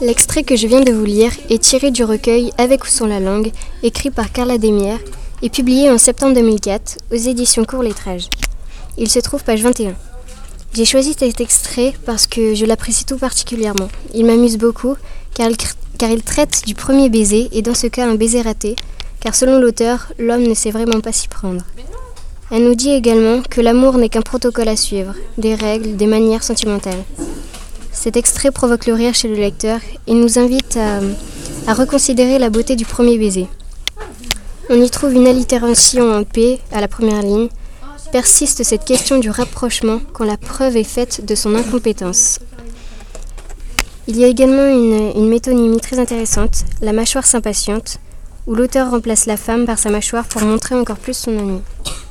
L'extrait que je viens de vous lire est tiré du recueil Avec ou sans la langue, écrit par Carla Demière et publié en septembre 2004 aux éditions Court-Lettrage. Il se trouve page 21. J'ai choisi cet extrait parce que je l'apprécie tout particulièrement. Il m'amuse beaucoup car il traite du premier baiser et dans ce cas un baiser raté, car selon l'auteur, l'homme ne sait vraiment pas s'y prendre. Elle nous dit également que l'amour n'est qu'un protocole à suivre, des règles, des manières sentimentales. Cet extrait provoque le rire chez le lecteur et nous invite à reconsidérer la beauté du premier baiser. On y trouve une allitération en P à la première ligne. Persiste cette question du rapprochement quand la preuve est faite de son incompétence. Il y a également une métonymie très intéressante, la mâchoire s'impatiente, où l'auteur remplace la femme par sa mâchoire pour montrer encore plus son ennui.